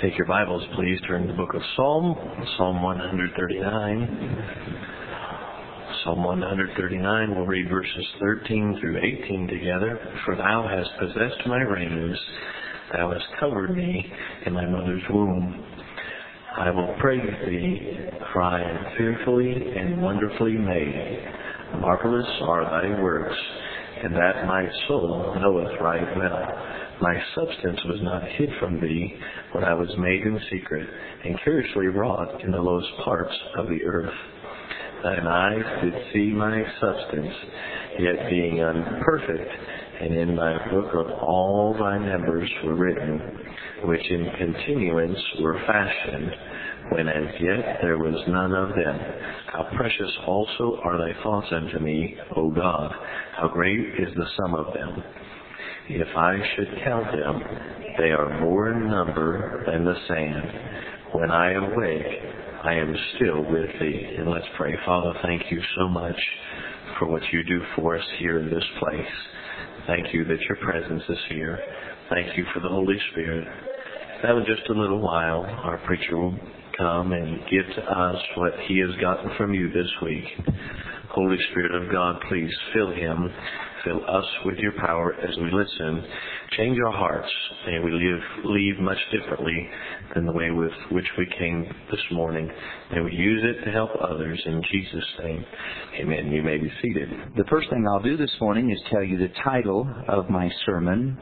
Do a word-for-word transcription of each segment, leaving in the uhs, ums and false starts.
Take your Bibles, please. Turn to the book of Psalm, Psalm one thirty-nine. Psalm one thirty-nine, we'll read verses thirteen through eighteen together. For thou hast possessed my reins, thou hast covered me in my mother's womb. I will praise thee, for I am fearfully and wonderfully made. Marvelous are thy works, and that my soul knoweth right well. My substance was not hid from thee when I was made in secret, and curiously wrought in the lowest parts of the earth. Thine eyes did see my substance, yet being unperfect, and in thy book of all thy members were written, which in continuance were fashioned, when as yet there was none of them. How precious also are thy thoughts unto me, O God! How great is the sum of them! If I should count them, they are more in number than the sand. When I awake, I am still with thee. And let's pray. Father, thank you so much for what you do for us here in this place. Thank you that your presence is here. Thank you for the Holy Spirit. Now in just a little while, our preacher will come and give to us what he has gotten from you this week. Holy Spirit of God, please fill him. Fill us with your power as we listen. Change our hearts. May we live, leave much differently than the way with which we came this morning. May we use it to help others. In Jesus' name, amen. You may be seated. The first thing I'll do this morning is tell you the title of my sermon.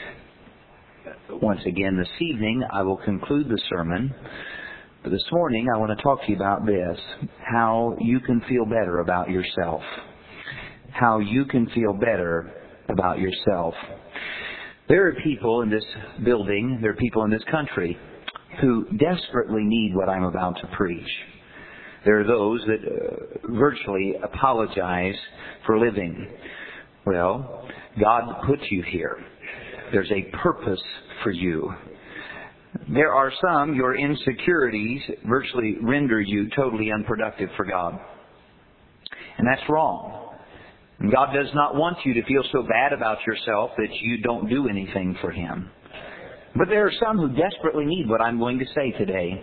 Once again, this evening, I will conclude the sermon. But this morning, I want to talk to you about this, how you can feel better about yourself. How you can feel better about yourself. There are people in this building, there are people in this country who desperately need what I'm about to preach. There are those that uh, virtually apologize for living. Well, God put you here. There's a purpose for you. There are some, your insecurities virtually render you totally unproductive for God. And that's wrong. God does not want you to feel so bad about yourself that you don't do anything for Him. But there are some who desperately need what I'm going to say today.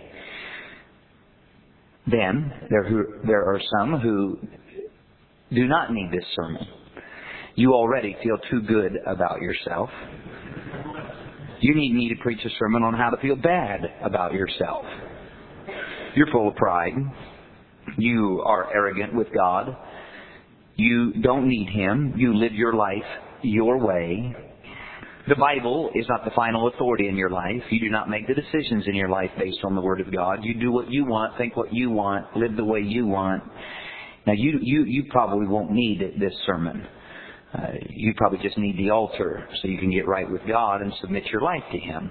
Then, there, who, there are some who do not need this sermon. You already feel too good about yourself. You need me to preach a sermon on how to feel bad about yourself. You're full of pride. You are arrogant with God. You don't need Him. You live your life your way. The Bible is not the final authority in your life. You do not make the decisions in your life based on the Word of God. You do what you want, think what you want, live the way you want. Now, you you, you probably won't need this sermon. Uh, you probably just need the altar so you can get right with God and submit your life to Him.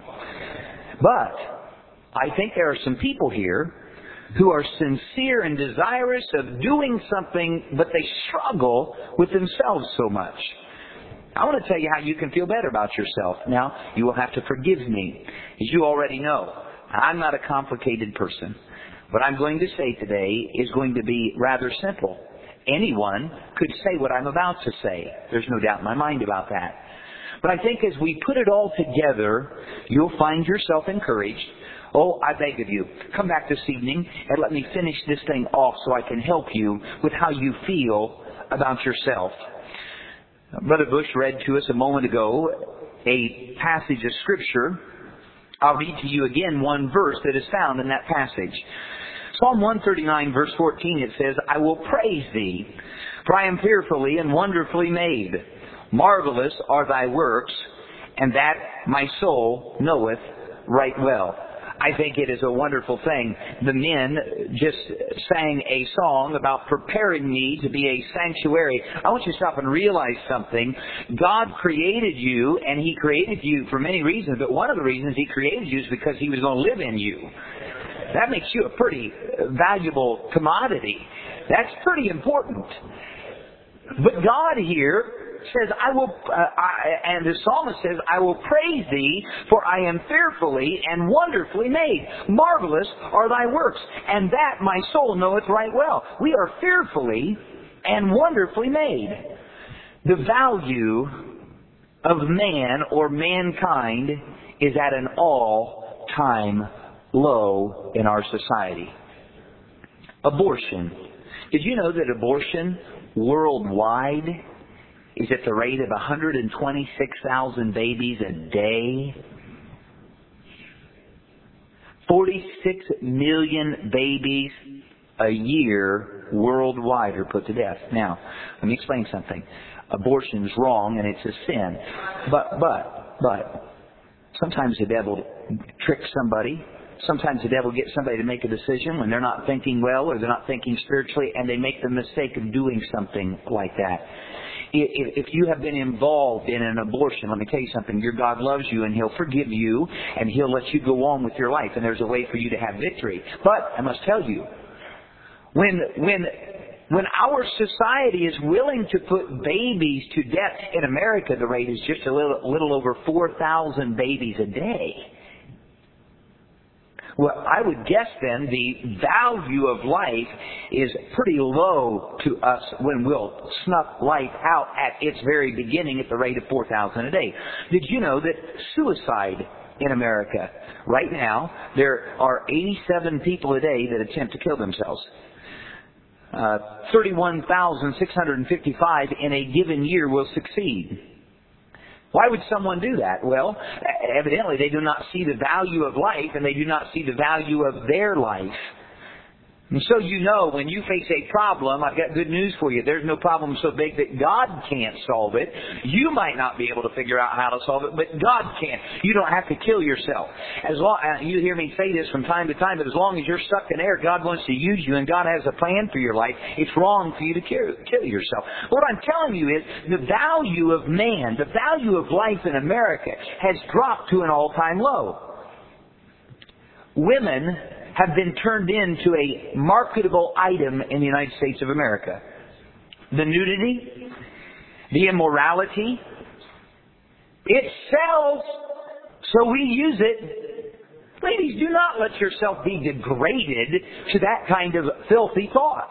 But I think there are some people here who are sincere and desirous of doing something, but they struggle with themselves so much. I want to tell you how you can feel better about yourself. Now, you will have to forgive me. As you already know, I'm not a complicated person. What I'm going to say today is going to be rather simple. Anyone could say what I'm about to say. There's no doubt in my mind about that. But I think as we put it all together, you'll find yourself encouraged. Oh, I beg of you, come back this evening and let me finish this thing off so I can help you with how you feel about yourself. Brother Bush read to us a moment ago a passage of Scripture. I'll read to you again one verse that is found in that passage. Psalm one thirty-nine, verse fourteen, it says, I will praise thee, for I am fearfully and wonderfully made. Marvelous are thy works, and that my soul knoweth right well. I think it is a wonderful thing. The men just sang a song about preparing me to be a sanctuary. I want you to stop and realize something. God created you, and He created you for many reasons, but one of the reasons He created you is because He was going to live in you. That makes you a pretty valuable commodity. That's pretty important. But God here says, I will, uh, I, and the psalmist says, I will praise thee, for I am fearfully and wonderfully made. Marvelous are thy works, and that my soul knoweth right well. We are fearfully and wonderfully made. The value of man or mankind is at an all all-time low in our society. Abortion. Did you know that abortion worldwide is at the rate of one hundred twenty-six thousand babies a day? forty-six million babies a year worldwide are put to death. Now, let me explain something. Abortion is wrong and it's a sin. But, but, but, sometimes the devil tricks somebody. Sometimes the devil gets somebody to make a decision when they're not thinking well or they're not thinking spiritually, and they make the mistake of doing something like that. If you have been involved in an abortion, let me tell you something. Your God loves you and He'll forgive you and He'll let you go on with your life, and there's a way for you to have victory. But I must tell you, when when when our society is willing to put babies to death in America, the rate is just a little, little over four thousand babies a day. Well, I would guess then the value of life is pretty low to us when we'll snuff life out at its very beginning at the rate of four thousand a day. Did you know that suicide in America, right now, there are eighty-seven people a day that attempt to kill themselves? Uh, thirty-one thousand six hundred fifty-five in a given year will succeed. Why would someone do that? Well, evidently they do not see the value of life, and they do not see the value of their life. And so you know, when you face a problem, I've got good news for you. There's no problem so big that God can't solve it. You might not be able to figure out how to solve it, but God can. You don't have to kill yourself. As long, uh, you hear me say this from time to time, but as long as you're stuck in air, God wants to use you, and God has a plan for your life. It's wrong for you to kill, kill yourself. What I'm telling you is the value of man, the value of life in America has dropped to an all-time low. Women have been turned into a marketable item in the United States of America. The nudity, the immorality, it sells, so we use it. Ladies, do not let yourself be degraded to that kind of filthy thought.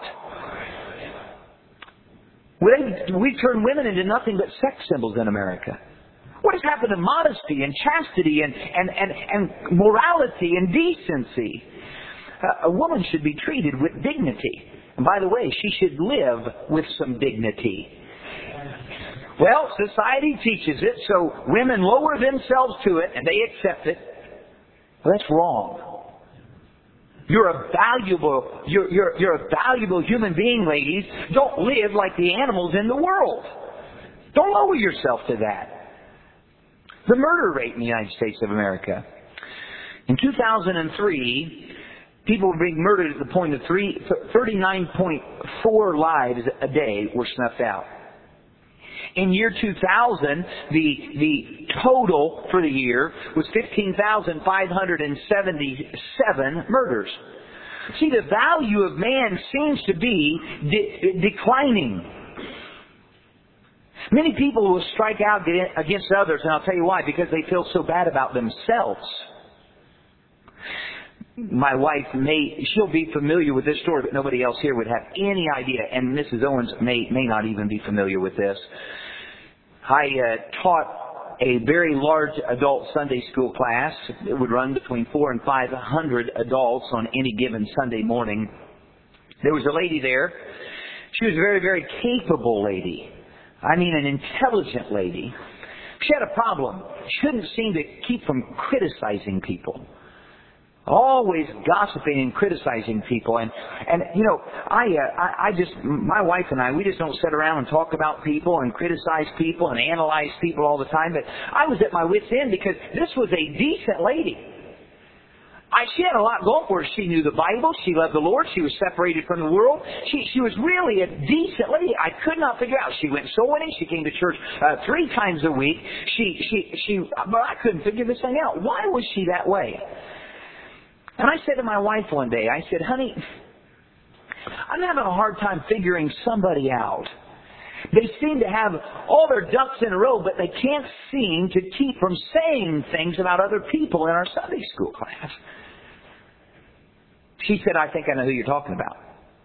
We turn women into nothing but sex symbols in America. What has happened to modesty and chastity and, and, and, and morality and decency? A woman should be treated with dignity. And by the way, she should live with some dignity. Well, society teaches it, so women lower themselves to it and they accept it. Well, that's wrong. You're a valuable, you're, you're, you're a valuable human being, ladies. Don't live like the animals in the world. Don't lower yourself to that. The murder rate in the United States of America. In two thousand three, people were being murdered at the point of thirty-nine point four lives a day were snuffed out. In year two thousand, the, the total for the year was fifteen thousand five hundred seventy-seven murders. See, the value of man seems to be de- declining. Many people will strike out against others, and I'll tell you why, because they feel so bad about themselves. My wife may, she'll be familiar with this story, but nobody else here would have any idea, and Missus Owens may, may not even be familiar with this. I uh, taught a very large adult Sunday school class. It would run between four and five hundred adults on any given Sunday morning. There was a lady there. She was a very, very capable lady. I mean, an intelligent lady. She had a problem. She couldn't seem to keep from criticizing people. Always gossiping and criticizing people. And, and you know, I, uh, I, I just, my wife and I, we just don't sit around and talk about people and criticize people and analyze people all the time. But I was at my wit's end because this was a decent lady. I, she had a lot going for her. She knew the Bible. She loved the Lord. She was separated from the world. She, she was really a decent lady. I could not figure out. She went soul winning. She came to church uh, three times a week. She, she, she, but I couldn't figure this thing out. Why was she that way? And I said to my wife one day, I said, honey, I'm having a hard time figuring somebody out. They seem to have all their ducks in a row, but they can't seem to keep from saying things about other people in our Sunday school class. She said, I think I know who you're talking about.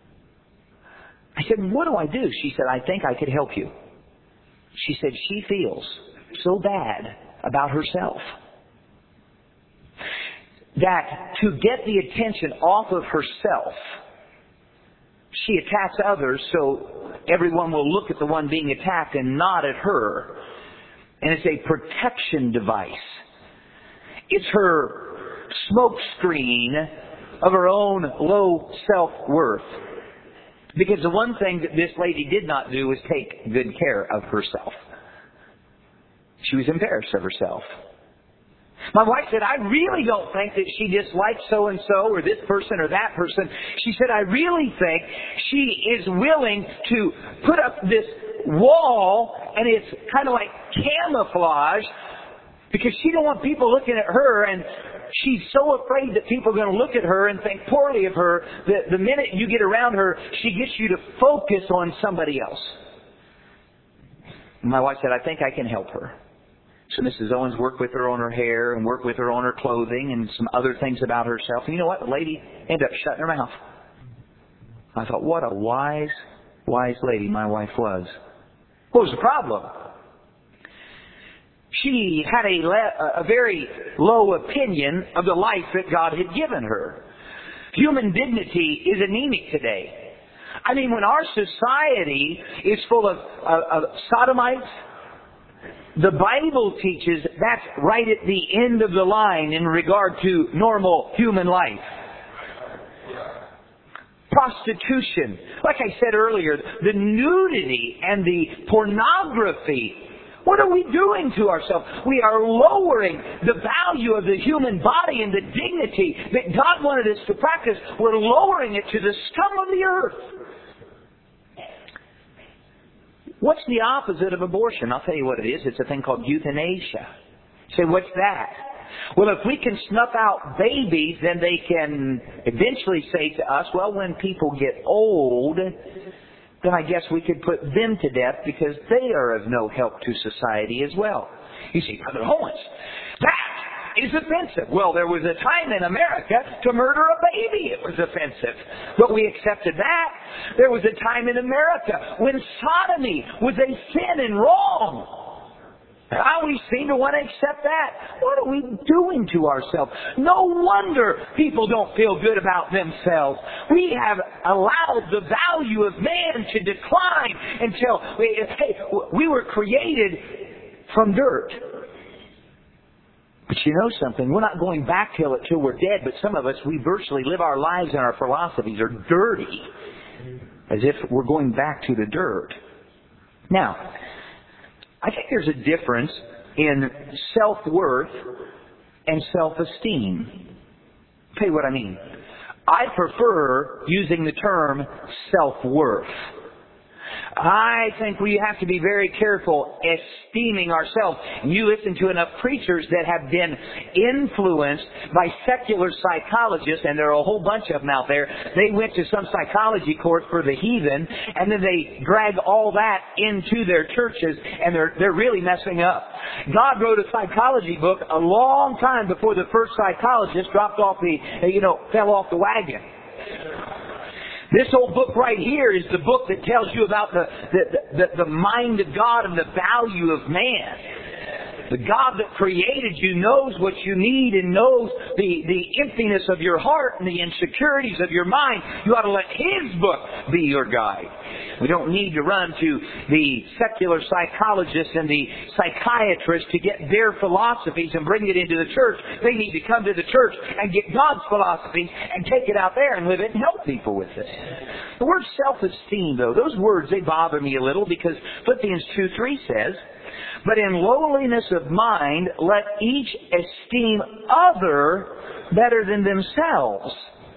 I said, what do I do? She said, I think I could help you. She said, she feels so bad about herself. that to get the attention off of herself, she attacks others so everyone will look at the one being attacked and not at her. And it's a protection device. It's her smokescreen of her own low self-worth. Because the one thing that this lady did not do was take good care of herself. She was embarrassed of herself. My wife said, I really don't think that she dislikes so-and-so or this person or that person. She said, I really think she is willing to put up this wall, and it's kind of like camouflage, because she don't want people looking at her, and she's so afraid that people are going to look at her and think poorly of her that the minute you get around her, she gets you to focus on somebody else. My wife said, I think I can help her. So Missus Owens worked with her on her hair and worked with her on her clothing and some other things about herself. And you know what? The lady ended up shutting her mouth. I thought, what a wise, wise lady my wife was. What was the problem? She had a, le- a very low opinion of the life that God had given her. Human dignity is anemic today. I mean, when our society is full of, of, of sodomites, the Bible teaches that's right at the end of the line in regard to normal human life. Prostitution. Like I said earlier, the nudity and the pornography. What are we doing to ourselves? We are lowering the value of the human body and the dignity that God wanted us to practice. We're lowering it to the scum of the earth. What's the opposite of abortion? I'll tell you what it is. It's a thing called euthanasia. You say, what's that? Well, if we can snuff out babies, then they can eventually say to us, well, when people get old, then I guess we could put them to death because they are of no help to society as well. You see, Brother Owens, that is offensive. Well, there was a time in America to murder a baby. It was offensive. But we accepted that. There was a time in America when sodomy was a sin and wrong. Now we seem to want to accept that. What are we doing to ourselves? No wonder people don't feel good about themselves. We have allowed the value of man to decline until we, hey, we were created from dirt. But you know something? We're not going back till it till we're dead, but some of us, we virtually live our lives and our philosophies are dirty. As if we're going back to the dirt. Now, I think there's a difference in self-worth and self-esteem. I'll tell you what I mean. I prefer using the term self-worth. I think we have to be very careful esteeming ourselves. You listen to enough preachers that have been influenced by secular psychologists, and there are a whole bunch of them out there. They went to some psychology course for the heathen, and then they drag all that into their churches, and they're they're really messing up. God wrote a psychology book a long time before the first psychologist dropped off the, you know, fell off the wagon. This whole book right here is the book that tells you about the, the, the, the mind of God and the value of man. The God that created you knows what you need and knows the, the emptiness of your heart and the insecurities of your mind. You ought to let His book be your guide. We don't need to run to the secular psychologists and the psychiatrists to get their philosophies and bring it into the church. They need to come to the church and get God's philosophy and take it out there and live it and help people with it. The word self-esteem, though, those words, they bother me a little because Philippians two three says, but in lowliness of mind, let each esteem other better than themselves.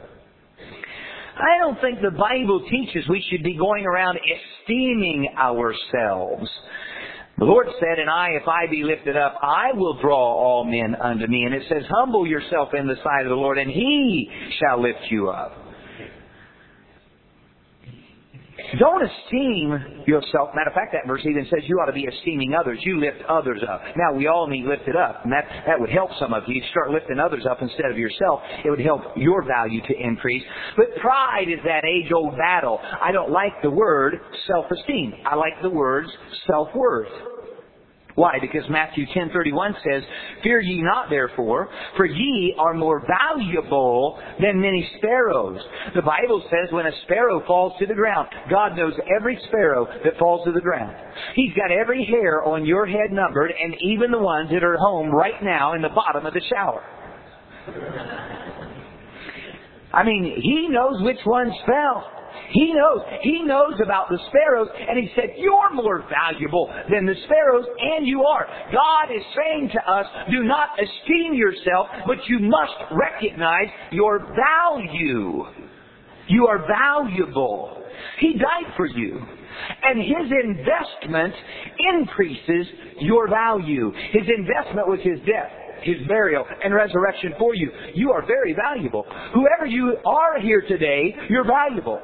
I don't think the Bible teaches we should be going around esteeming ourselves. The Lord said, and I, if I be lifted up, I will draw all men unto me. And it says, humble yourself in the sight of the Lord, and He shall lift you up. Don't esteem yourself. Matter of fact, that verse even says you ought to be esteeming others. You lift others up. Now, we all need lifted up. And that, that would help some of you. You start lifting others up instead of yourself. It would help your value to increase. But pride is that age-old battle. I don't like the word self-esteem. I like the words self-worth. Why? Because Matthew ten thirty-one says, "Fear ye not therefore, for ye are more valuable than many sparrows." The Bible says when a sparrow falls to the ground, God knows every sparrow that falls to the ground. He's got every hair on your head numbered, and even the ones that are home right now in the bottom of the shower. I mean, He knows which ones fell. He knows. He knows about the sparrows, and He said, you're more valuable than the sparrows, and you are. God is saying to us, do not esteem yourself, but you must recognize your value. You are valuable. He died for you. And His investment increases your value. His investment was His death, His burial, and resurrection for you. You are very valuable. Whoever you are here today, you're valuable.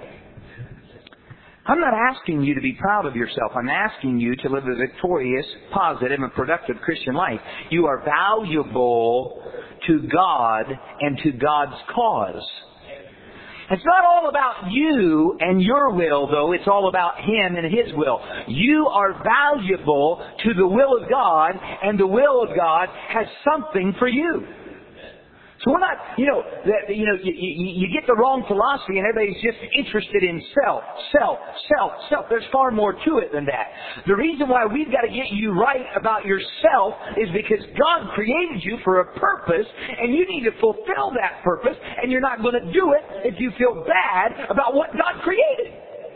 I'm not asking you to be proud of yourself. I'm asking you to live a victorious, positive, and productive Christian life. You are valuable to God and to God's cause. It's not all about you and your will, though. It's all about Him and His will. You are valuable to the will of God, and the will of God has something for you. So we're not, you know, that, you know, you, you, you get the wrong philosophy and everybody's just interested in self, self, self, self. There's far more to it than that. The reason why we've got to get you right about yourself is because God created you for a purpose, and you need to fulfill that purpose, and you're not going to do it if you feel bad about what God created.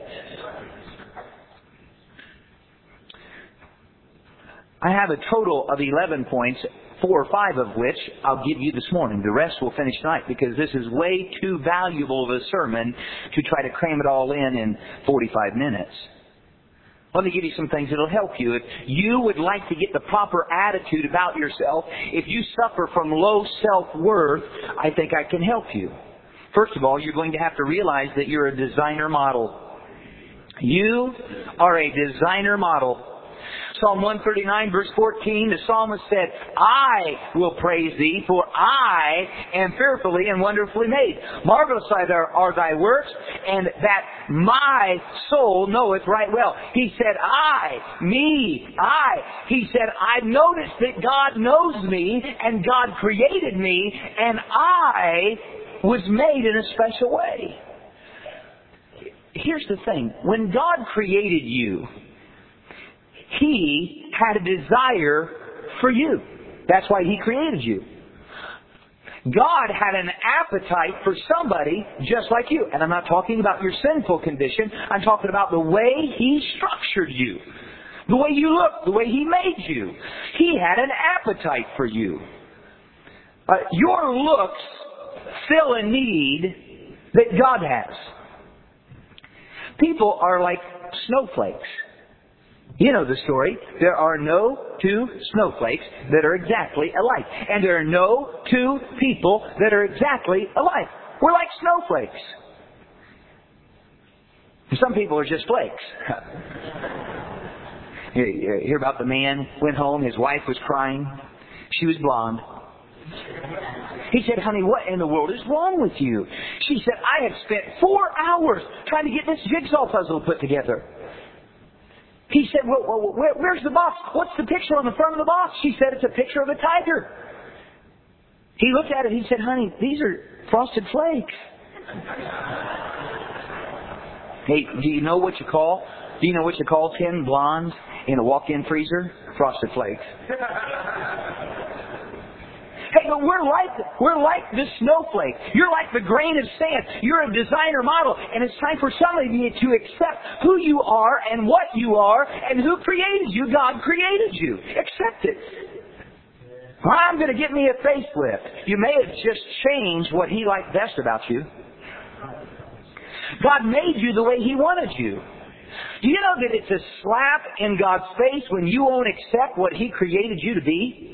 I have a total of eleven points, four or five of which I'll give you this morning. The rest will finish tonight, because this is way too valuable of a sermon to try to cram it all in in forty-five minutes. Let me give you some things that will help you. If you would like to get the proper attitude about yourself, if you suffer from low self-worth, I think I can help you. First of all, you're going to have to realize that you're a designer model. You are a designer model. Psalm one thirty-nine, verse fourteen, the psalmist said, I will praise Thee, for I am fearfully and wonderfully made. Marvelous are Thy works, and that my soul knoweth right well. He said, I, me, I. He said, I've noticed that God knows me, and God created me, and I was made in a special way. Here's the thing. When God created you, He had a desire for you. That's why He created you. God had an appetite for somebody just like you. And I'm not talking about your sinful condition. I'm talking about the way He structured you. The way you look. The way He made you. He had an appetite for you. Uh, your looks fill a need that God has. People are like snowflakes. You know the story. There are no two snowflakes that are exactly alike. And there are no two people that are exactly alike. We're like snowflakes. Some people are just flakes. You hear about the man went home, his wife was crying. She was blonde. He said, honey, what in the world is wrong with you? She said, I have spent four hours trying to get this jigsaw puzzle put together. He said, well, well, where, where's the box? What's the picture on the front of the box? She said, it's a picture of a tiger. He looked at it. He said, honey, these are frosted flakes. Hey, do you know what you call? Do you know what you call ten blondes in a walk-in freezer? Frosted flakes. Hey, but we're like, we're like the snowflake. You're like the grain of sand. You're a designer model. And it's time for some of you to accept who you are and what you are and who created you. God created you. Accept it. Well, I'm going to get me a facelift. You may have just changed what He liked best about you. God made you the way He wanted you. Do you know that it's a slap in God's face when you won't accept what He created you to be?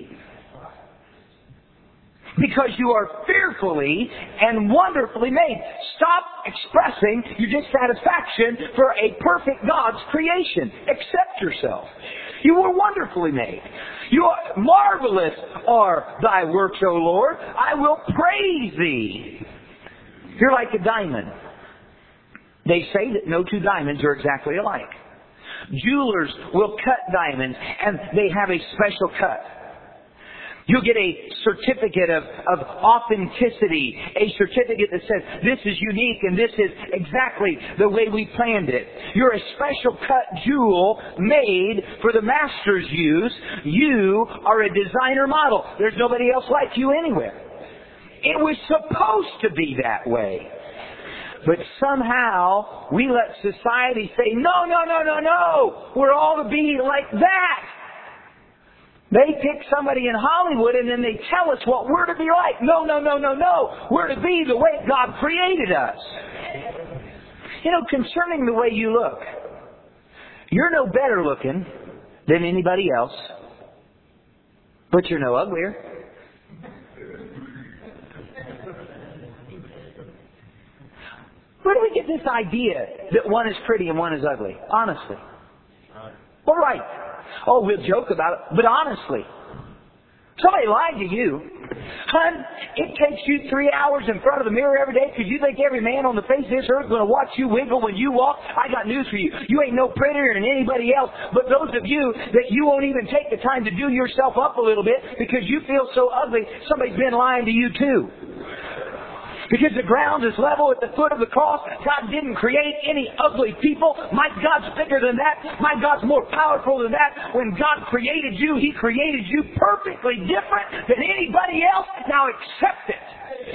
Because you are fearfully and wonderfully made. Stop expressing your dissatisfaction for a perfect God's creation. Accept yourself. You were wonderfully made. You are marvelous are Thy works, O Lord. I will praise Thee. You're like a diamond. They say that no two diamonds are exactly alike. Jewelers will cut diamonds, and they have a special cut. You'll get a certificate of, of authenticity, a certificate that says this is unique and this is exactly the way we planned it. You're a special cut jewel made for the master's use. You are a designer model. There's nobody else like you anywhere. It was supposed to be that way. But somehow we let society say, no, no, no, no, no. We're all to be like that. They pick somebody in Hollywood and then they tell us what we're to be like. No, no, no, no, no. We're to be the way God created us. You know, concerning the way you look, you're no better looking than anybody else, but you're no uglier. Where do we get this idea that one is pretty and one is ugly? Honestly. All right. Oh, we'll joke about it, but honestly, somebody lied to you. Hun, it takes you three hours in front of the mirror every day because you think every man on the face of this earth is going to watch you wiggle when you walk. I got news for you. You ain't no prettier than anybody else, but those of you that you won't even take the time to do yourself up a little bit because you feel so ugly, somebody's been lying to you too. Because the ground is level at the foot of the cross. God didn't create any ugly people. My God's bigger than that. My God's more powerful than that. When God created you, He created you perfectly different than anybody else. Now accept it.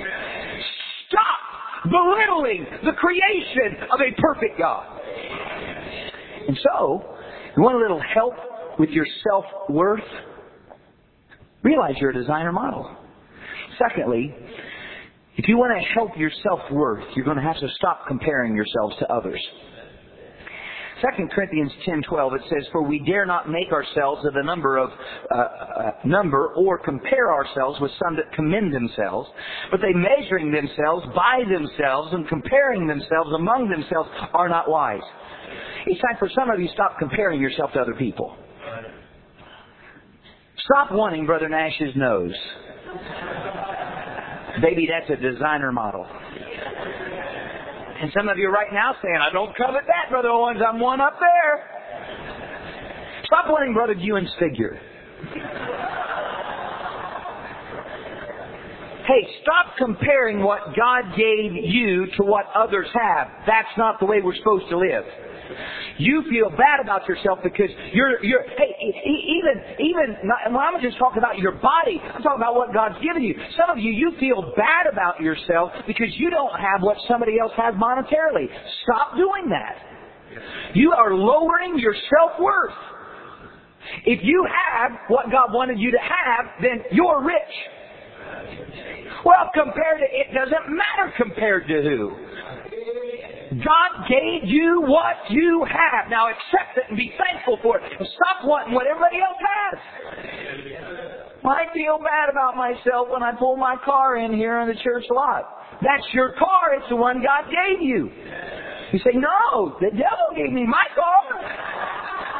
Stop belittling the creation of a perfect God. And so, you want a little help with your self-worth? Realize you're a designer model. Secondly, if you want to help your self-worth, you're going to have to stop comparing yourselves to others. Second Corinthians ten twelve, it says, "For we dare not make ourselves of the number of uh, uh, number or compare ourselves with some that commend themselves, but they measuring themselves by themselves and comparing themselves among themselves are not wise." It's time for some of you to stop comparing yourself to other people. Stop wanting Brother Nash's nose. Baby, that's a designer model. And some of you right now saying, I don't covet that, Brother Owens. I'm one up there. Stop wanting Brother Ewan's figure. Hey, stop comparing what God gave you to what others have. That's not the way we're supposed to live. You feel bad about yourself because you're, you're, hey, even, even, well, I'm just talking about your body. I'm talking about what God's given you. Some of you, you feel bad about yourself because you don't have what somebody else has monetarily. Stop doing that. You are lowering your self-worth. If you have what God wanted you to have, then you're rich. Well, compared to, it doesn't matter compared to who. God gave you what you have. Now accept it and be thankful for it. And stop wanting what everybody else has. I feel bad about myself when I pull my car in here in the church lot. That's your car. It's the one God gave you. You say, no, the devil gave me my car.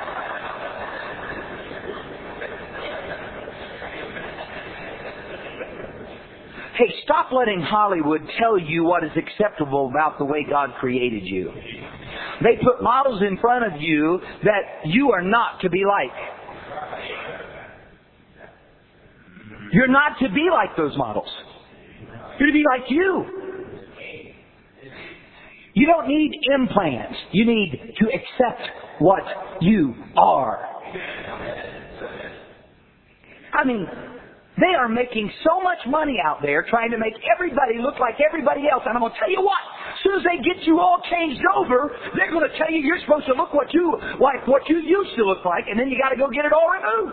Hey, stop letting Hollywood tell you what is acceptable about the way God created you. They put models in front of you that you are not to be like. You're not to be like those models. You're to be like you. You don't need implants. You need to accept what you are. I mean, they are making so much money out there trying to make everybody look like everybody else. And I'm going to tell you what, as soon as they get you all changed over, they're going to tell you you're supposed to look what you like, what you used to look like, and then you got to go get it all removed.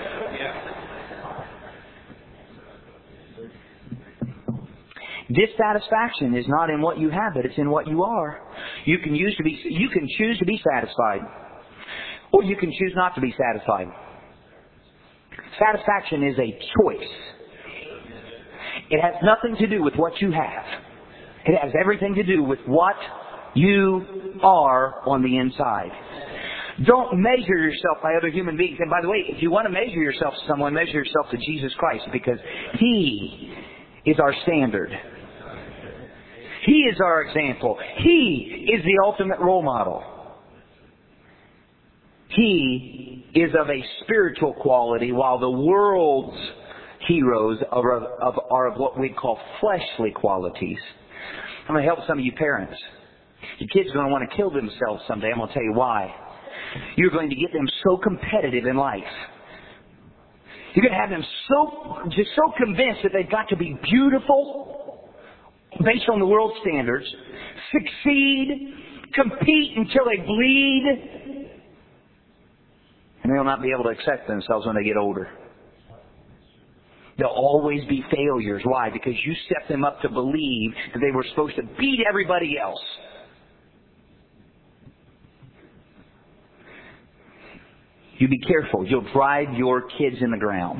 Dissatisfaction is not in what you have, but it's in what you are. You can use to be, you can choose to be satisfied, or you can choose not to be satisfied. Satisfaction is a choice. It has nothing to do with what you have. It has everything to do with what you are on the inside. Don't measure yourself by other human beings. And by the way, if you want to measure yourself to someone, measure yourself to Jesus Christ, because He is our standard. He is our example. He is the ultimate role model. He is of a spiritual quality, while the world's heroes are of, of, are of what we call fleshly qualities. I'm going to help some of you parents. Your kids are going to want to kill themselves someday. I'm going to tell you why. You're going to get them so competitive in life. You're going to have them so, just so convinced that they've got to be beautiful, based on the world's standards, succeed, compete until they bleed, and they'll not be able to accept themselves when they get older. They'll always be failures. Why? Because you set them up to believe that they were supposed to beat everybody else. You be careful. You'll drive your kids in the ground.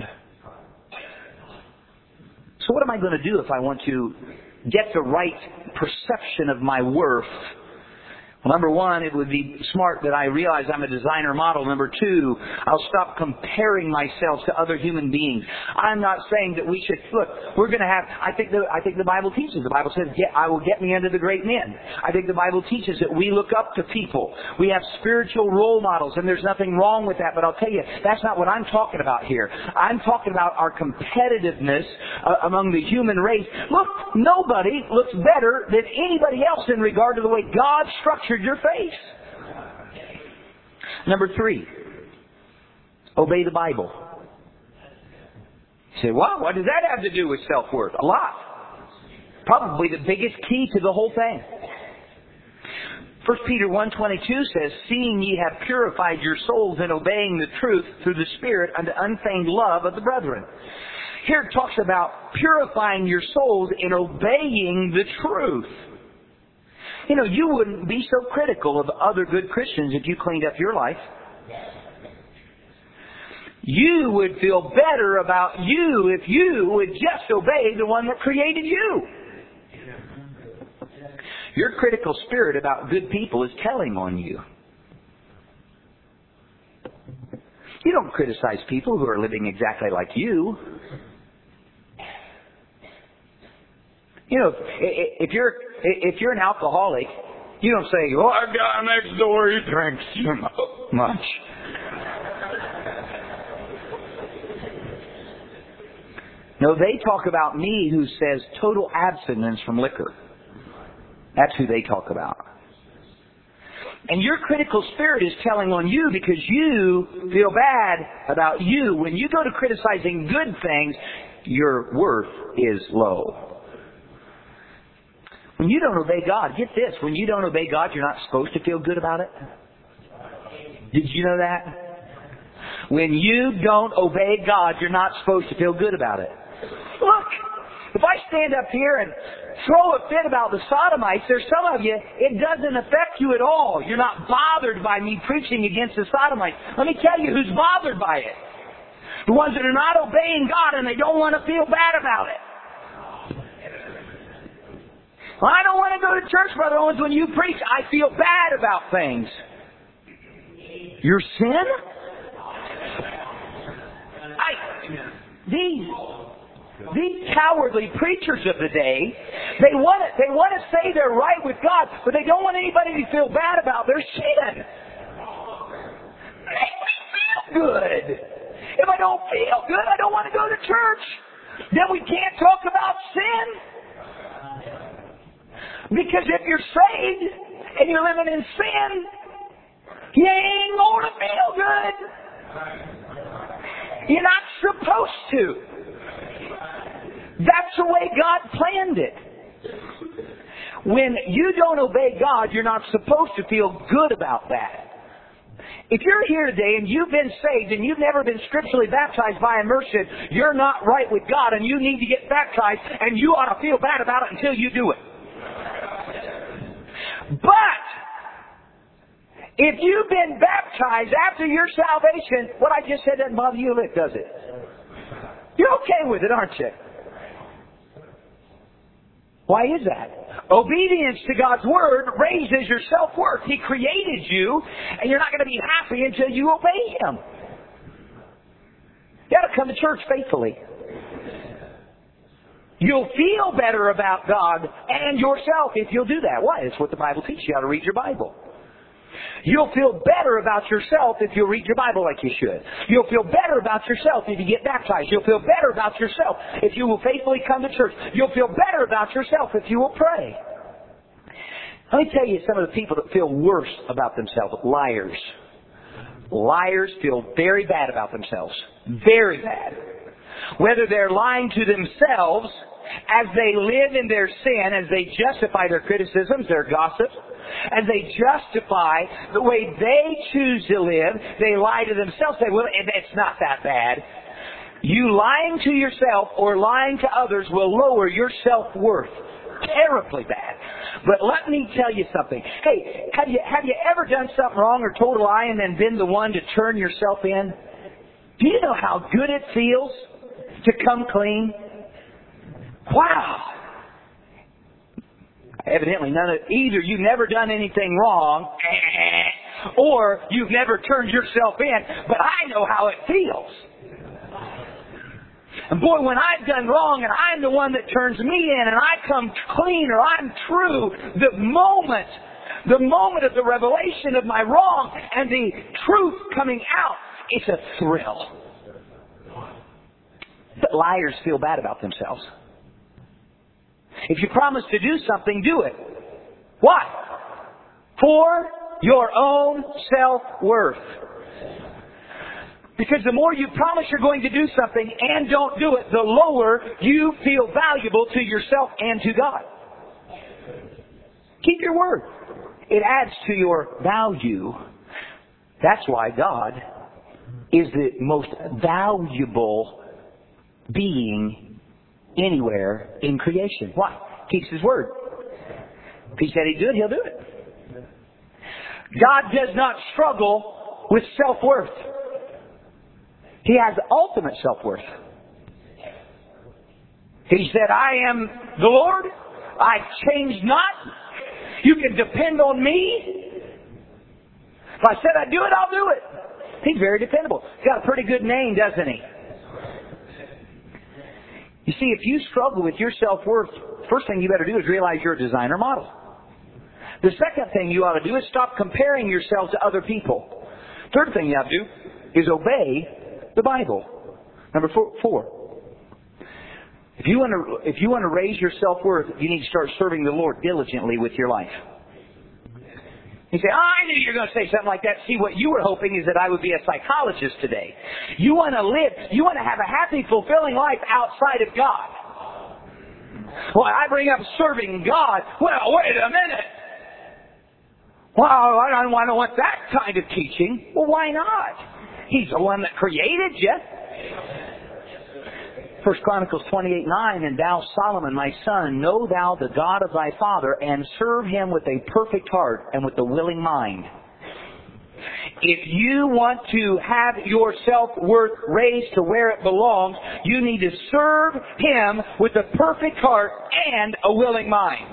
So what am I going to do if I want to get the right perception of my worth? Well, number one, it would be smart that I realize I'm a designer model. Number two, I'll stop comparing myself to other human beings. I'm not saying that we should, look, we're going to have, I think the, I think the Bible teaches, the Bible says, get, I will get me unto the great men. I think the Bible teaches that we look up to people. We have spiritual role models, and there's nothing wrong with that, but I'll tell you, that's not what I'm talking about here. I'm talking about our competitiveness uh, among the human race. Look, nobody looks better than anybody else in regard to the way God structured your face. Number three, obey the Bible. You say, wow, what does that have to do with self-worth? A lot. Probably the biggest key to the whole thing. First Peter one twenty-two says, seeing ye have purified your souls in obeying the truth through the Spirit unto unfeigned love of the brethren. Here it talks about purifying your souls in obeying the truth. You know, you wouldn't be so critical of other good Christians if you cleaned up your life. You would feel better about you if you would just obey the one that created you. Your critical spirit about good people is telling on you. You don't criticize people who are living exactly like you. You know, if you're if you're an alcoholic, you don't say, "Oh, that guy next door, he drinks too much." No, they talk about me who says total abstinence from liquor. That's who they talk about. And your critical spirit is telling on you because you feel bad about you. When you go to criticizing good things, your worth is low. When you don't obey God, get this, when you don't obey God, you're not supposed to feel good about it. Did you know that? When you don't obey God, you're not supposed to feel good about it. Look, if I stand up here and throw a fit about the sodomites, there's some of you, it doesn't affect you at all. You're not bothered by me preaching against the sodomites. Let me tell you who's bothered by it. The ones that are not obeying God and they don't want to feel bad about it. Well, I don't want to go to church, Brother Owens, when you preach. I feel bad about things. Your sin? I, these, these cowardly preachers of the day, they want to, they want to say they're right with God, but they don't want anybody to feel bad about their sin. Make me feel good. If I don't feel good, I don't want to go to church. Then we can't talk about sin. Because if you're saved and you're living in sin, you ain't going to feel good. You're not supposed to. That's the way God planned it. When you don't obey God, you're not supposed to feel good about that. If you're here today and you've been saved and you've never been scripturally baptized by immersion, you're not right with God and you need to get baptized, and you ought to feel bad about it until you do it. But if you've been baptized after your salvation, what I just said doesn't bother you a lick, does it? You're okay with it, aren't you? Why is that? Obedience to God's Word raises your self-worth. He created you, and you're not going to be happy until you obey Him. You got to come to church faithfully. You'll feel better about God and yourself if you'll do that. Why? It's what the Bible teaches you how to read your Bible. You'll feel better about yourself if you read your Bible like you should. You'll feel better about yourself if you get baptized. You'll feel better about yourself if you will faithfully come to church. You'll feel better about yourself if you will pray. Let me tell you some of the people that feel worse about themselves. Liars. Liars feel very bad about themselves. Very bad. Whether they're lying to themselves as they live in their sin, as they justify their criticisms, their gossip, as they justify the way they choose to live, they lie to themselves, say, well, it's not that bad. You lying to yourself or lying to others will lower your self-worth. Terribly bad. But let me tell you something. Hey, have you, have you ever done something wrong or told a lie and then been the one to turn yourself in? Do you know how good it feels to come clean? Wow. Evidently, none of either you've never done anything wrong, or you've never turned yourself in. But I know how it feels. And boy, when I've done wrong and I'm the one that turns me in and I come clean or I'm true, the moment, the moment of the revelation of my wrong and the truth coming out, it's a thrill. But liars feel bad about themselves. If you promise to do something, do it. Why? For your own self-worth. Because the more you promise you're going to do something and don't do it, the lower you feel valuable to yourself and to God. Keep your word. It adds to your value. That's why God is the most valuable being anywhere in creation. Why? Keeps His word. If He said He'd do it, He'll do it. God does not struggle with self-worth. He has ultimate self-worth. He said, I am the Lord. I change not. You can depend on me. If I said I'd do it, I'll do it. He's very dependable. He's got a pretty good name, doesn't he? You see, if you struggle with your self-worth, first thing you better do is realize you're a designer model. The second thing you ought to do is stop comparing yourself to other people. Third thing you have to do is obey the Bible. Number four, four. If you want to, if you want to raise your self-worth, you need to start serving the Lord diligently with your life. You say, oh, I knew you were going to say something like that. See, what you were hoping is that I would be a psychologist today. You want to live, you want to have a happy, fulfilling life outside of God. Well, I bring up serving God. Well, wait a minute. Well, I don't want to want that kind of teaching. Well, why not? He's the one that created you. First Chronicles twenty-eight nine, and thou, Solomon, my son, know thou the God of thy father, and serve Him with a perfect heart and with a willing mind. If you want to have your self-worth raised to where it belongs, you need to serve Him with a perfect heart and a willing mind.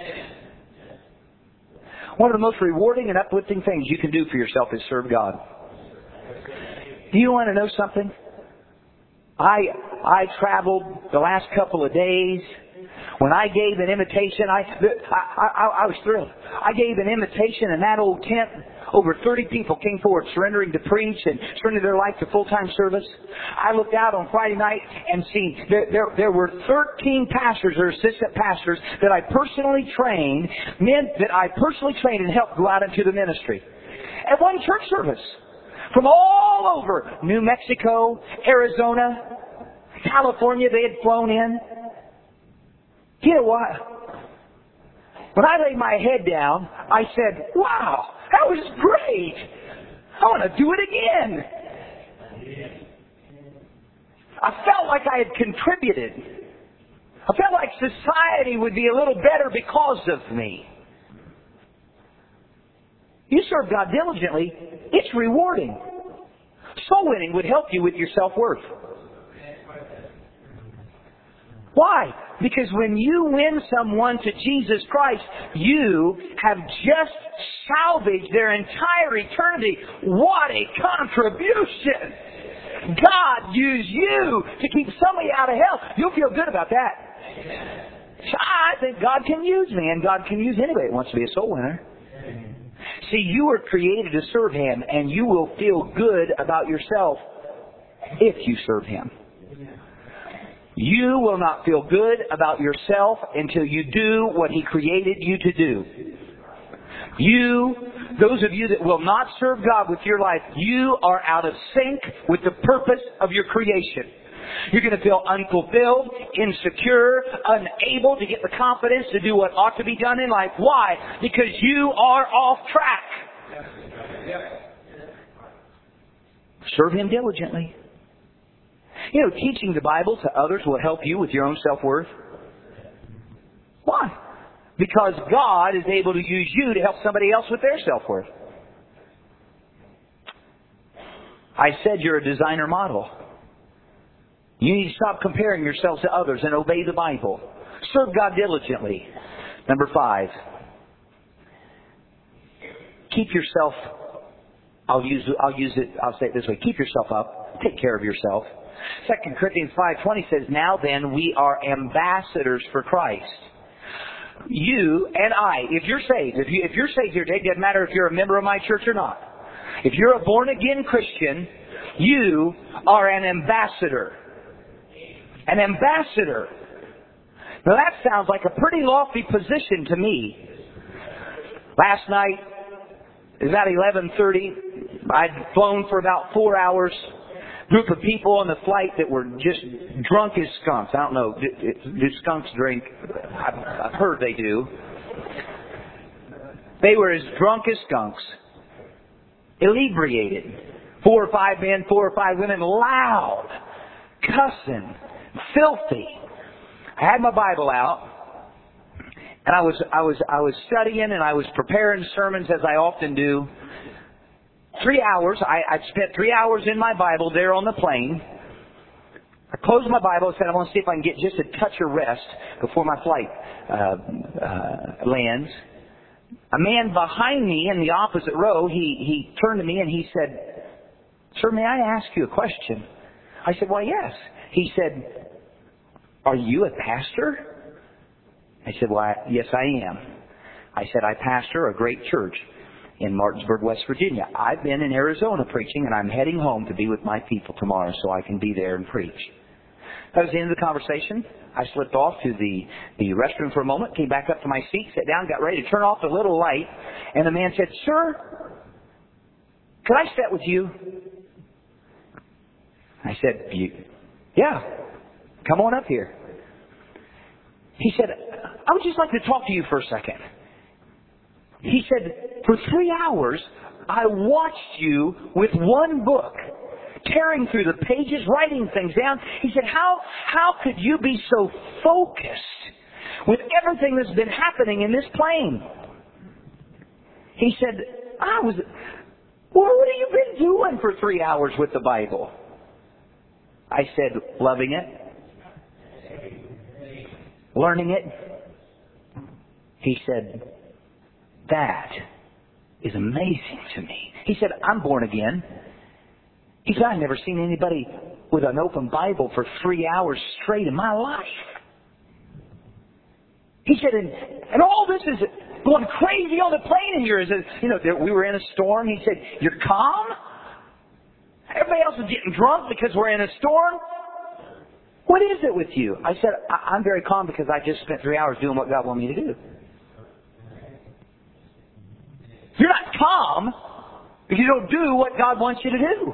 One of the most rewarding and uplifting things you can do for yourself is serve God. Do you want to know something? I I traveled the last couple of days. When I gave an invitation, I, I, I, I was thrilled. I gave an invitation in that old tent. Over thirty people came forward surrendering to preach and surrendering their life to full-time service. I looked out on Friday night and seen there, there, there were thirteen pastors or assistant pastors that I personally trained, men that I personally trained and helped go out into the ministry. At one church service. From all over New Mexico, Arizona, California, they had flown in. You know what? When I laid my head down, I said, wow, that was great. I want to do it again. I felt like I had contributed. I felt like society would be a little better because of me. You serve God diligently, it's rewarding. Soul winning would help you with your self-worth. Why? Because when you win someone to Jesus Christ, you have just salvaged their entire eternity. What a contribution! God used you to keep somebody out of hell. You'll feel good about that. So I think God can use me, and God can use anybody that wants to be a soul winner. See, you were created to serve Him, and you will feel good about yourself if you serve Him. You will not feel good about yourself until you do what He created you to do. You, those of you that will not serve God with your life, you are out of sync with the purpose of your creation. You're going to feel unfulfilled, insecure, unable to get the confidence to do what ought to be done in life. Why? Because you are off track. Serve Him diligently. You know, teaching the Bible to others will help you with your own self-worth. Why? Because God is able to use you to help somebody else with their self-worth. I said you're a designer model. You need to stop comparing yourselves to others and obey the Bible. Serve God diligently. Number five. Keep yourself, I'll use, I'll use it, I'll say it this way. Keep yourself up. Take care of yourself. Second Corinthians five twenty says, now then we are ambassadors for Christ. You and I, if you're saved, if, you, if you're saved here today, it doesn't matter if you're a member of my church or not. If you're a born-again Christian, you are an ambassador. An ambassador. Now that sounds like a pretty lofty position to me. Last night, it was about eleven thirty. I'd flown for about four hours. Group of people on the flight that were just drunk as skunks. I don't know. Do, do skunks drink? I've, I've heard they do. They were as drunk as skunks. Inebriated. Four or five men, four or five women, loud, cussing, filthy. I had my Bible out, and I was I was I was studying and I was preparing sermons as I often do. Three hours. I, I spent three hours in my Bible there on the plane. I closed my Bible and said, I want to see if I can get just a touch of rest before my flight uh, uh, lands. A man behind me in the opposite row, he, he turned to me and he said, sir, may I ask you a question? I said, why, yes. He said, are you a pastor? I said, well, I, yes, I am. I said, I pastor a great church in Martinsburg, West Virginia. I've been in Arizona preaching, and I'm heading home to be with my people tomorrow so I can be there and preach. That was the end of the conversation. I slipped off to the, the restroom for a moment, came back up to my seat, sat down, got ready to turn off the little light, and the man said, sir, could I sit with you? I said, yeah, come on up here. He said, I would just like to talk to you for a second. He said, for three hours, I watched you with one book, tearing through the pages, writing things down. He said, how, how could you be so focused with everything that's been happening in this plane? He said, I was, well, what have you been doing for three hours with the Bible? I said, loving it, learning it. He said, that is amazing to me. He said, I'm born again. He said, I've never seen anybody with an open Bible for three hours straight in my life. He said, and, and all this is going crazy on the plane, and you're, you know, we were in a storm. He said, you're calm? Everybody else is getting drunk because we're in a storm? What is it with you? I said, I- I'm very calm because I just spent three hours doing what God wanted me to do. You're not calm if you don't do what God wants you to do.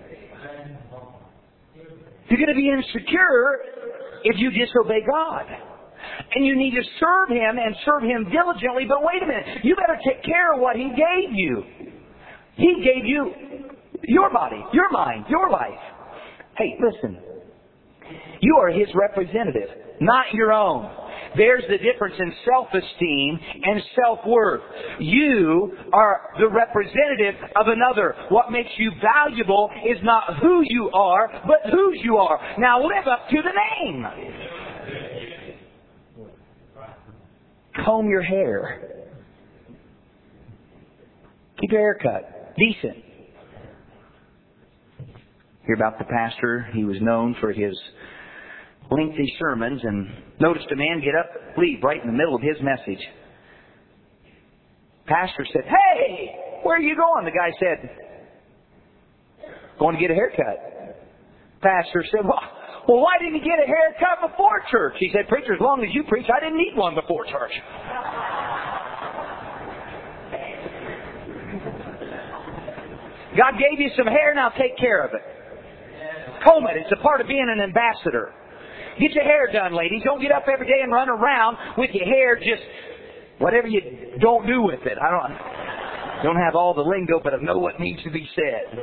You're going to be insecure if you disobey God. And you need to serve Him and serve Him diligently. But wait a minute. You better take care of what He gave you. He gave you your body, your mind, your life. Hey, listen. You are His representative, not your own. There's the difference in self-esteem and self-worth. You are the representative of another. What makes you valuable is not who you are, but whose you are. Now live up to the name. Comb your hair. Keep your hair cut. Decent. Hear about the pastor. He was known for his lengthy sermons, and noticed a man get up, leave right in the middle of his message. Pastor said, "Hey, where are you going?" The guy said, "Going to get a haircut." Pastor said, well, well, why didn't you get a haircut before church? He said, "Preacher, as long as you preach, I didn't need one before church." God gave you some hair, now take care of it. Comb it. It's a part of being an ambassador. Get your hair done, ladies. Don't get up every day and run around with your hair just whatever you don't do with it. I don't, don't have all the lingo, but I know what needs to be said.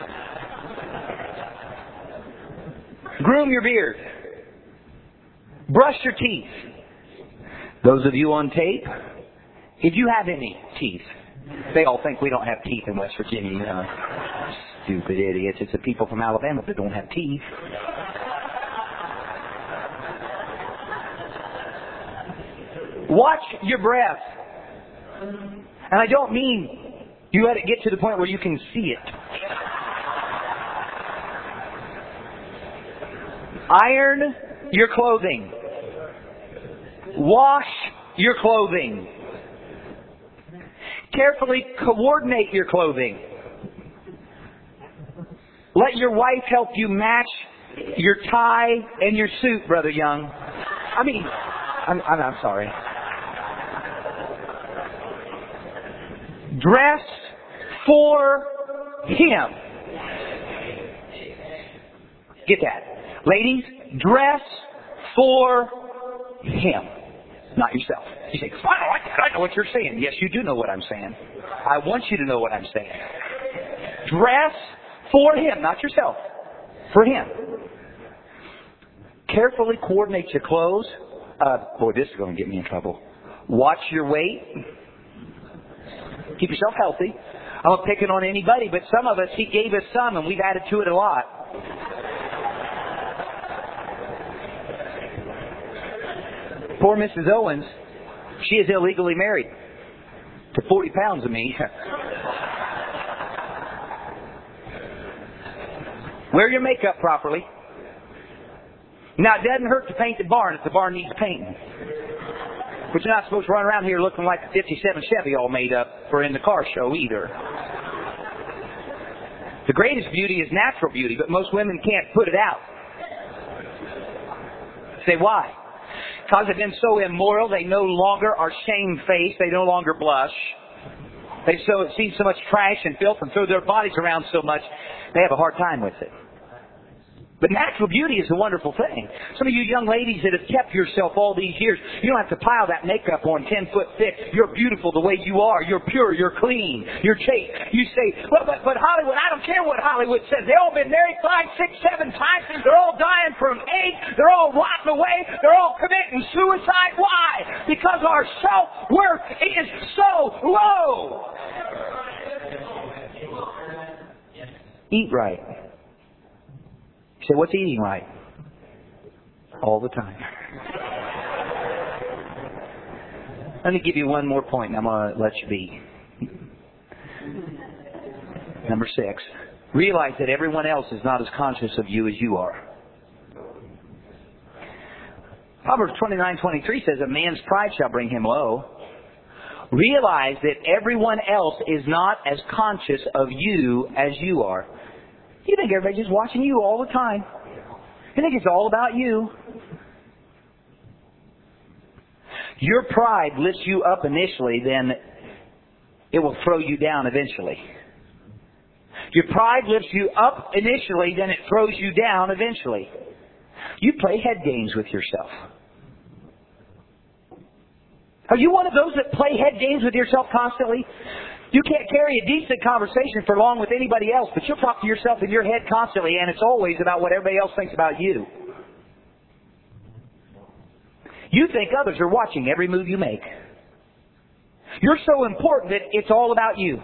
Groom your beard. Brush your teeth. Those of you on tape, if you have any teeth, they all think we don't have teeth in West Virginia. You know. Stupid idiots. It's the people from Alabama that don't have teeth. Watch your breath. And I don't mean you let it get to the point where you can see it. Iron your clothing. Wash your clothing. Carefully coordinate your clothing. Let your wife help you match your tie and your suit, Brother Young. I mean, I'm, I'm, I'm sorry. Dress for Him. Get that. Ladies, dress for Him, not yourself. You say, "I don't like that. I know what you're saying." Yes, you do know what I'm saying. I want you to know what I'm saying. Dress for Him, not yourself. For Him. Carefully coordinate your clothes. Uh, boy, this is going to get me in trouble. Watch your weight. Keep yourself healthy. I'm not picking on anybody, but some of us, He gave us some, and we've added to it a lot. Poor Missus Owens, she is illegally married to forty pounds of me. Wear your makeup properly. Now, it doesn't hurt to paint the barn if the barn needs painting. But you're not supposed to run around here looking like a fifty-seven Chevy all made up for in the car show either. The greatest beauty is natural beauty, but most women can't put it out. Say, why? Because they've been so immoral, they no longer are shamefaced. They no longer blush. They've so, seen so much trash and filth and throw their bodies around so much, they have a hard time with it. But natural beauty is a wonderful thing. Some of you young ladies that have kept yourself all these years, you don't have to pile that makeup on ten foot thick. You're beautiful the way you are. You're pure. You're clean. You're chaste. You say, well, but, but Hollywood, I don't care what Hollywood says. They've all been married five, six, seven times. They're all dying from AIDS. They're all rotting away. They're all committing suicide. Why? Because our self-worth is so low. Eat right. You say, what's eating right? All the time. Let me give you one more point and I'm going to let you be. Number six. Realize that everyone else is not as conscious of you as you are. Proverbs twenty-nine twenty-three says, a man's pride shall bring him low. Realize that everyone else is not as conscious of you as you are. You think everybody's just watching you all the time. You think it's all about you. Your pride lifts you up initially, then it will throw you down eventually. Your pride lifts you up initially, then it throws you down eventually. You play head games with yourself. Are you one of those that play head games with yourself constantly? You can't carry a decent conversation for long with anybody else, but you'll talk to yourself in your head constantly, and it's always about what everybody else thinks about you. You think others are watching every move you make. You're so important that it's all about you.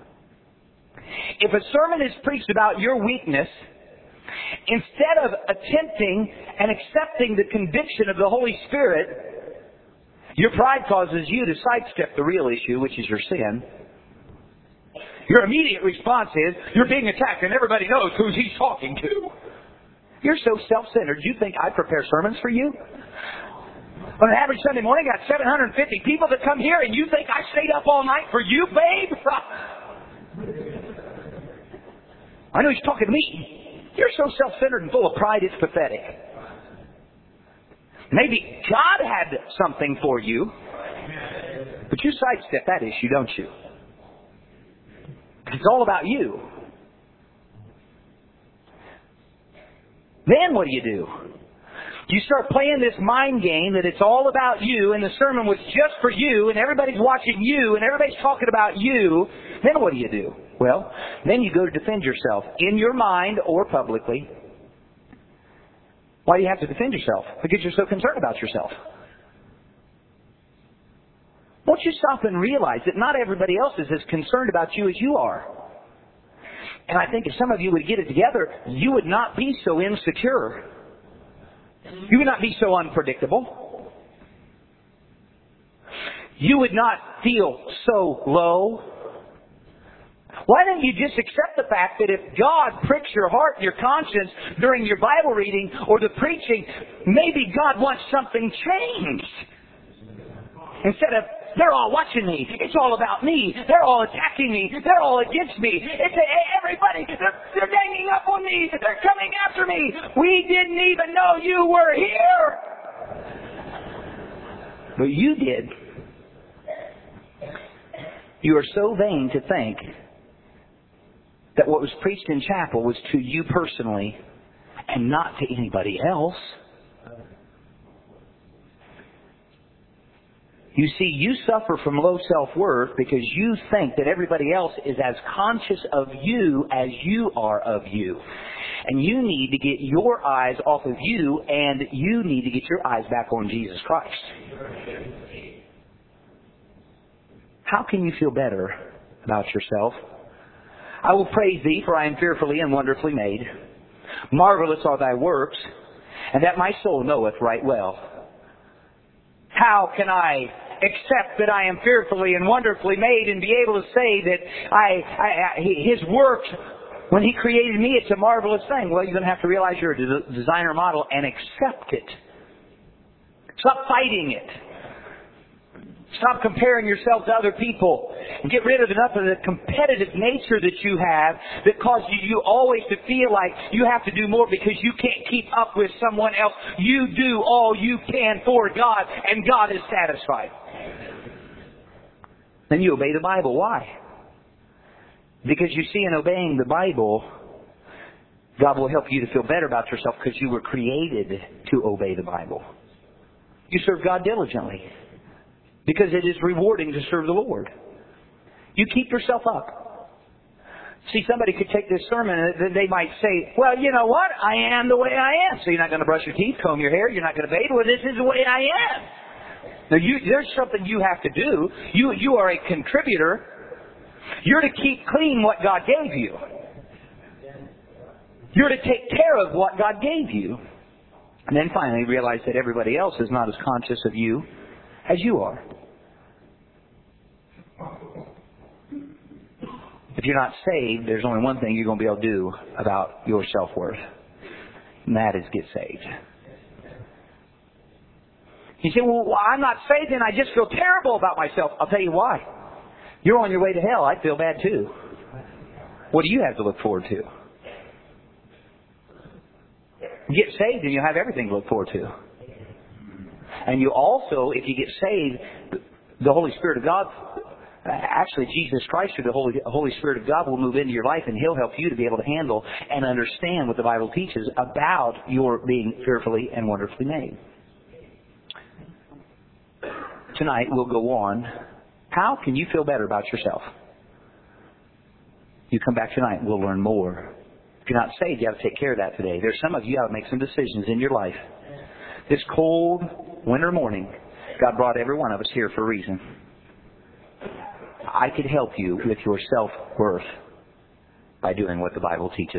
If a sermon is preached about your weakness, instead of attempting and accepting the conviction of the Holy Spirit, your pride causes you to sidestep the real issue, which is your sin. Your immediate response is, you're being attacked and everybody knows who he's talking to. You're so self-centered, you think I prepare sermons for you? On an average Sunday morning, I got seven hundred fifty people that come here, and you think I stayed up all night for you, babe? I know he's talking to me. You're so self-centered and full of pride, it's pathetic. Maybe God had something for you, but you sidestep that issue, don't you? It's all about you. Then what do you do? You start playing this mind game that it's all about you and the sermon was just for you and everybody's watching you and everybody's talking about you. Then what do you do? Well, then you go to defend yourself in your mind or publicly. Why do you have to defend yourself? Because you're so concerned about yourself. Won't you stop and realize that not everybody else is as concerned about you as you are? And I think if some of you would get it together, you would not be so insecure. You would not be so unpredictable. You would not feel so low. Why don't you just accept the fact that if God pricks your heart and your conscience during your Bible reading or the preaching, maybe God wants something changed? Instead of, they're all watching me. It's all about me. They're all attacking me. They're all against me. It's a, everybody. They're, they're ganging up on me. They're coming after me. We didn't even know you were here. But you did. You are so vain to think that what was preached in chapel was to you personally and not to anybody else. You see, you suffer from low self-worth because you think that everybody else is as conscious of you as you are of you. And you need to get your eyes off of you, and you need to get your eyes back on Jesus Christ. How can you feel better about yourself? I will praise thee, for I am fearfully and wonderfully made. Marvelous are thy works, and that my soul knoweth right well. How can I accept that I am fearfully and wonderfully made and be able to say that I, I, I His work, when He created me, it's a marvelous thing? Well, you're going to have to realize you're a de- designer model and accept it. Stop fighting it. Stop comparing yourself to other people. And get rid of enough of the competitive nature that you have that causes you always to feel like you have to do more because you can't keep up with someone else. You do all you can for God, and God is satisfied. Then you obey the Bible. Why? Because you see, in obeying the Bible, God will help you to feel better about yourself because you were created to obey the Bible. You serve God diligently because it is rewarding to serve the Lord. You keep yourself up. See, somebody could take this sermon and they might say, well, you know what? I am the way I am. So you're not going to brush your teeth, comb your hair, you're not going to bathe. Well, this is the way I am. Now, you, there's something you have to do. You, you are a contributor. You're to keep clean what God gave you. You're to take care of what God gave you. And then finally realize that everybody else is not as conscious of you as you are. If you're not saved, there's only one thing you're going to be able to do about your self-worth. And that is get saved. You say, well, I'm not saved and I just feel terrible about myself. I'll tell you why. You're on your way to hell. I'd feel bad too. What do you have to look forward to? Get saved and you'll have everything to look forward to. And you also, if you get saved, the Holy Spirit of God, actually Jesus Christ or the Holy, Holy Spirit of God will move into your life and He'll help you to be able to handle and understand what the Bible teaches about your being fearfully and wonderfully made. Tonight we'll go on. How can you feel better about yourself? You come back tonight and we'll learn more. If you're not saved, you have to take care of that today. There's some of you who have to make some decisions in your life. This cold winter morning, God brought every one of us here for a reason. I could help you with your self-worth by doing what the Bible teaches.